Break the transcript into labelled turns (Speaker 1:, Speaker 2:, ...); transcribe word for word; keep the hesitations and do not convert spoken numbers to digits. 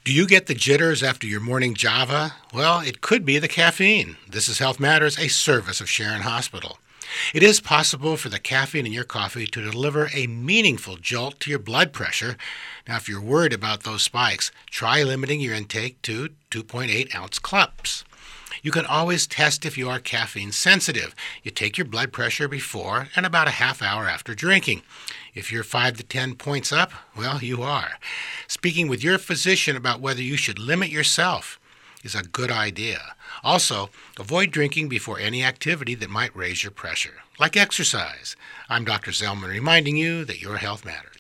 Speaker 1: Do you get the jitters after your morning Java? Well, it could be the caffeine. This is Health Matters, a service of Sharon Hospital. It is possible for the caffeine in your coffee to deliver a meaningful jolt to your blood pressure. Now, if you're worried about those spikes, try limiting your intake to two point eight ounce cups. You can always test if you are caffeine sensitive. You take your blood pressure before and about a half hour after drinking. If you're five to ten points up, well, you are. Speaking with your physician about whether you should limit yourself is a good idea. Also, avoid drinking before any activity that might raise your pressure, like exercise. I'm Doctor Zellman reminding you that your health matters.